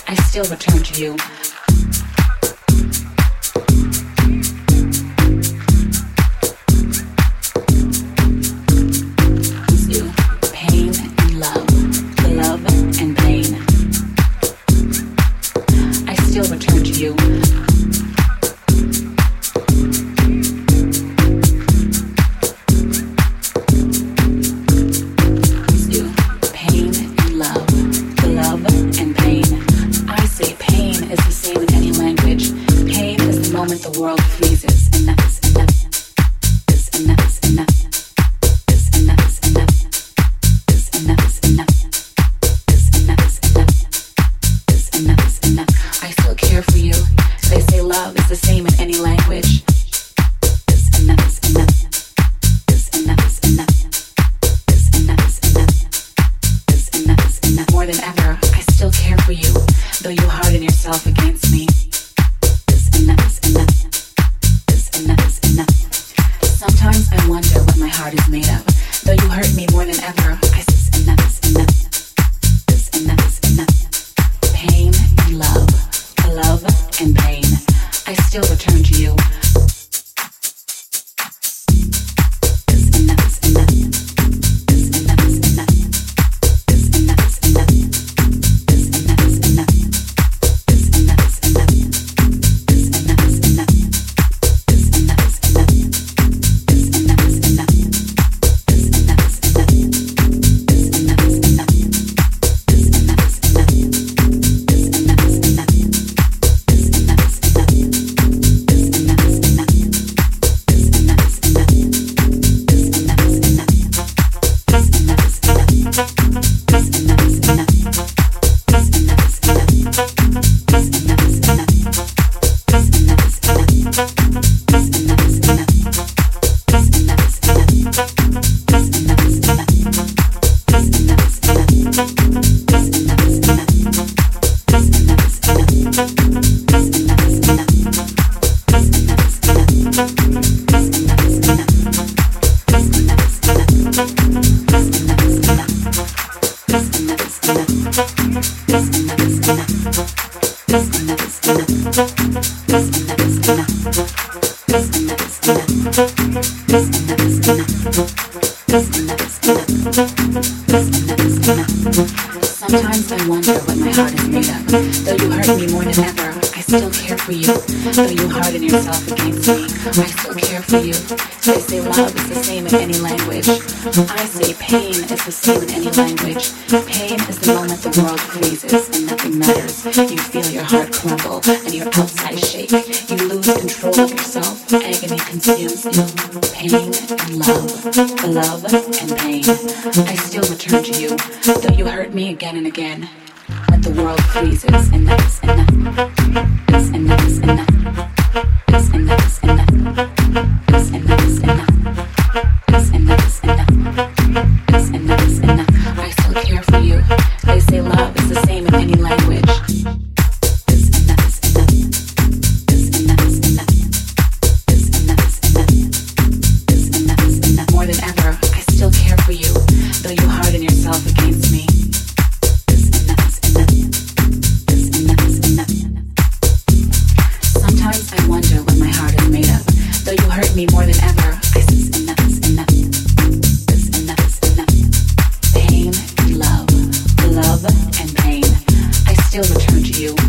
I still return to you. You, pain and love, love and pain. I still return to you. The world freezes, and that's enough. This enough is enough. This enough is enough. This enough is enough. This enough is enough. This enough is enough. I still care for you. They say love is the same in any language. This enough is enough. This enough is enough. This enough is enough. This enough is enough. More than ever, I still care for you, though you harden yourself against me. Sometimes I wonder what my heart is made of. Though you hurt me more than ever, I say enough is enough. This enough is enough. Pain and love, love and pain. I still return to you. This enough is enough. This enough is enough. This enough is enough. This enough is enough. This enough is enough. This enough is enough. This enough is enough. Sometimes I wonder what my heart is made of. Though you hurt me more than ever, I still care for you. Though you harden yourself against me, I still care for you. They say love is the same in any language. I say pain is the same in any language. Pain is the moment the world freezes and nothing matters. You feel your heart crumble and your outside shake. You lose control of yourself. Agony consumes you. Pain and love and pain. I still return to you, though you hurt me again and again. When the world freezes, and that's enough. This enough is enough. This enough is enough. This enough is enough. This enough is enough. This enough is enough. I still care for you. They say love is the same in any language. This enough is enough. This enough is enough. This enough is enough. This enough is enough. More than ever, I still care for you, though you harden yourself against me. This enough is enough. This enough is enough. Sometimes I wonder what my heart is made of. Though you hurt me more than ever, I say enough is enough. This enough is enough. Pain and love and pain. I still return to you.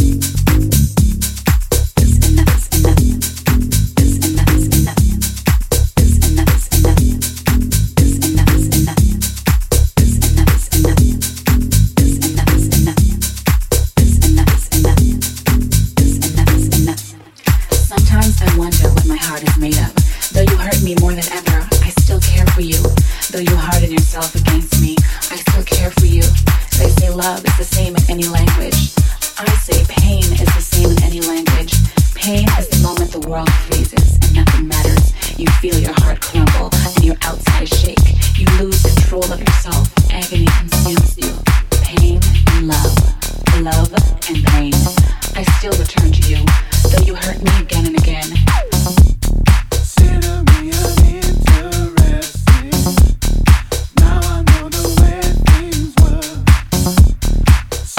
This enough is enough. This enough is enough. This enough is enough. This enough is enough. This enough is enough. This enough is enough. This enough is enough. This enough is enough. Sometimes I wonder what my heart is made of. Though you hurt me more than ever, I still care for you. Though you harden yourself against me, I still care for you. They say love is the same in any language. I say pain is the same in any language. Pain is the moment the world freezes and nothing matters. You feel your heart crumble and your outside shake. You lose control of yourself. Agony consumes you. Pain and love and pain. I still return to you, though you hurt me again and again. Consider me uninteresting. Now I know the way things were.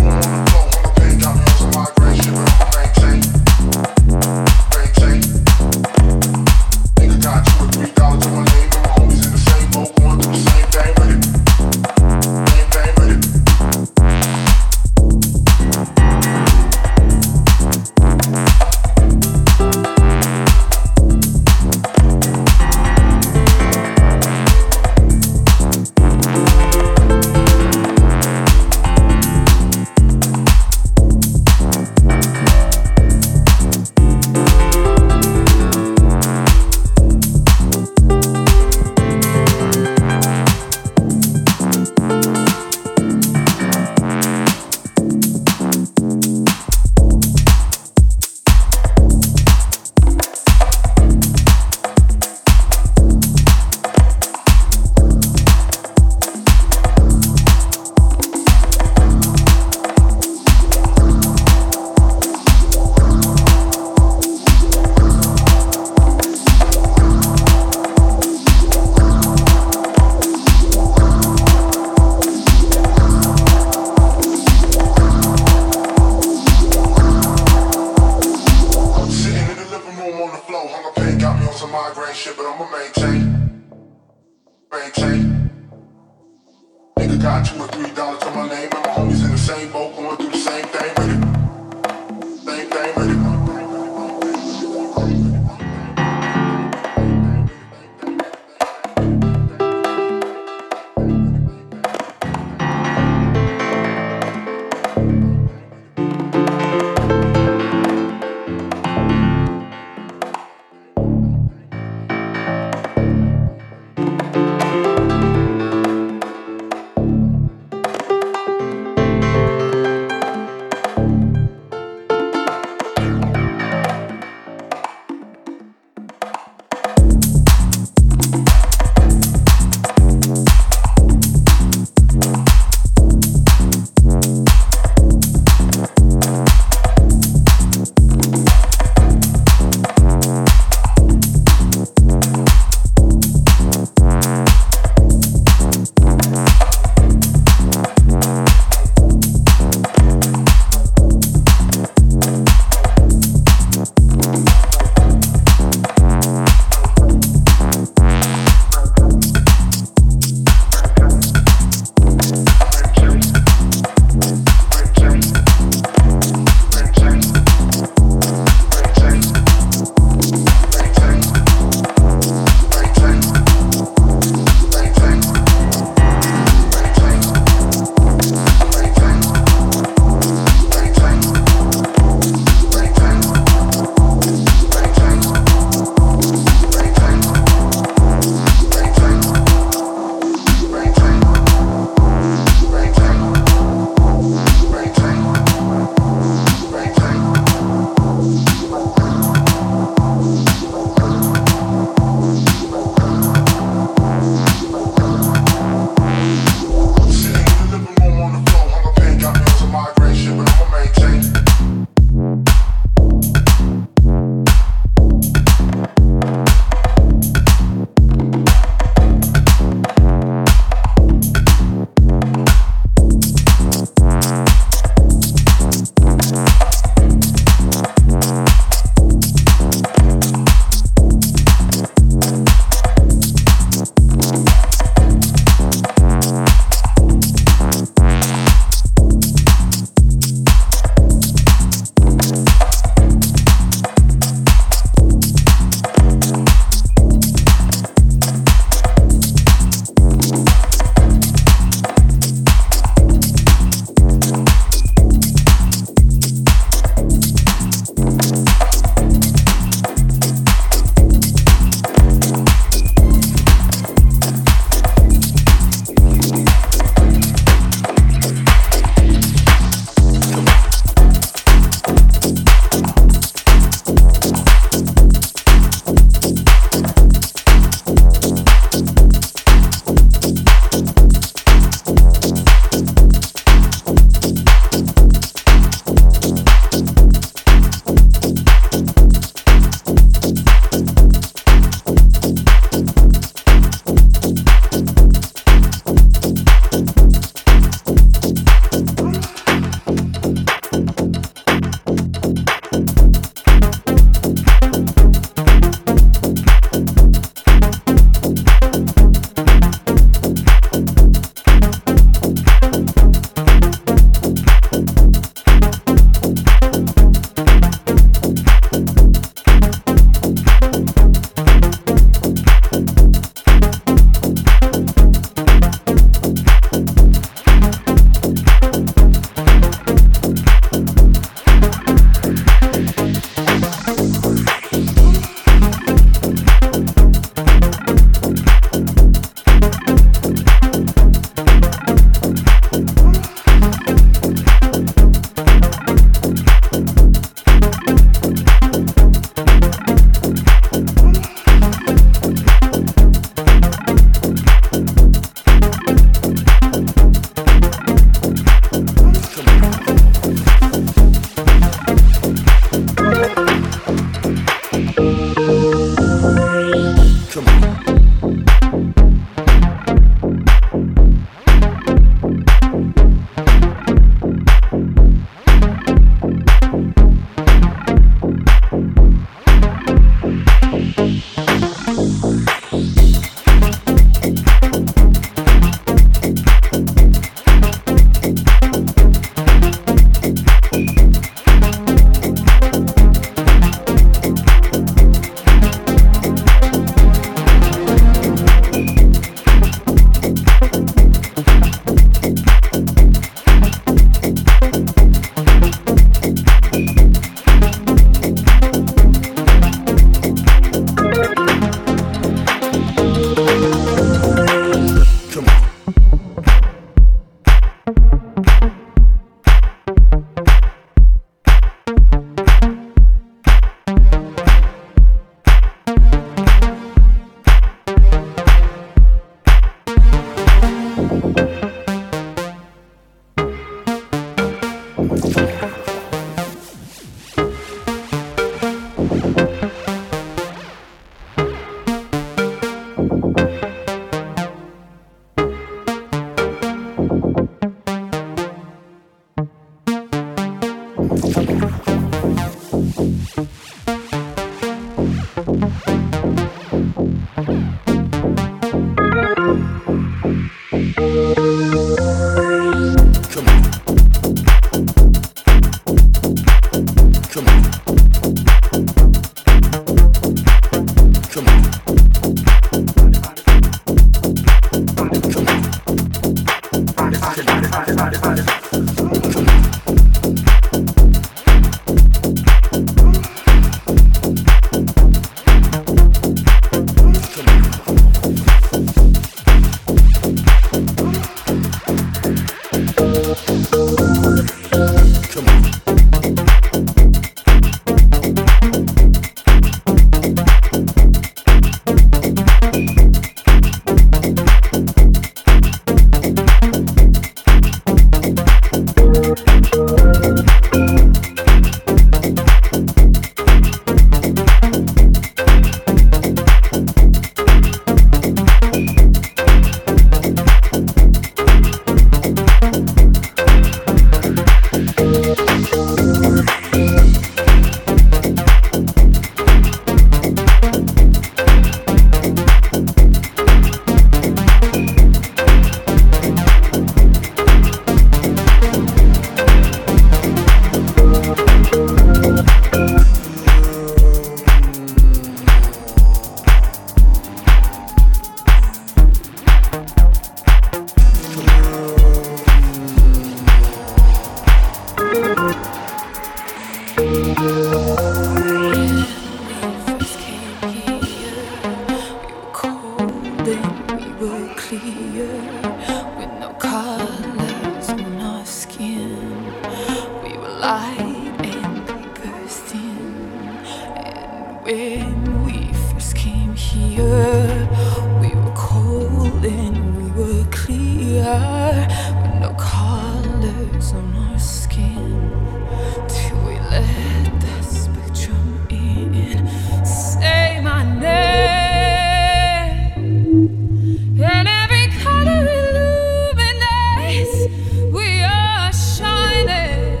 and we were clear, with no colors on our skin. We were light and bursting, and when we first came here, we were cold and we were clear, with no colors on our skin. Till we let the spectrum in. Say my name, and every color illuminates. We are shining,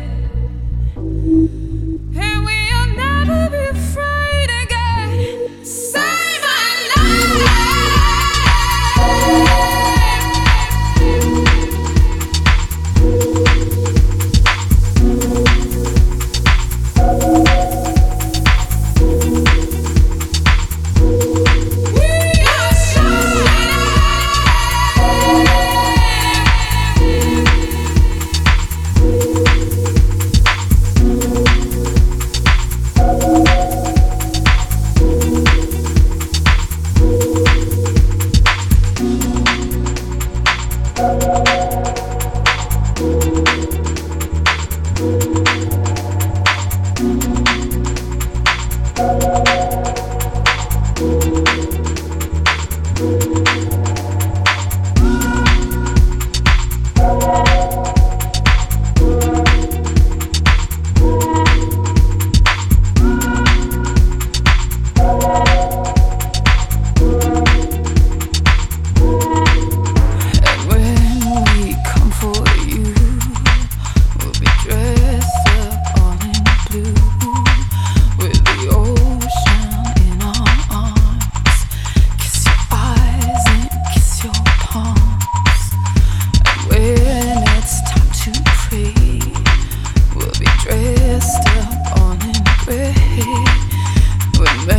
and we'll never be afraid again. Say my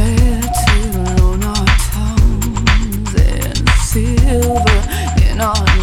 on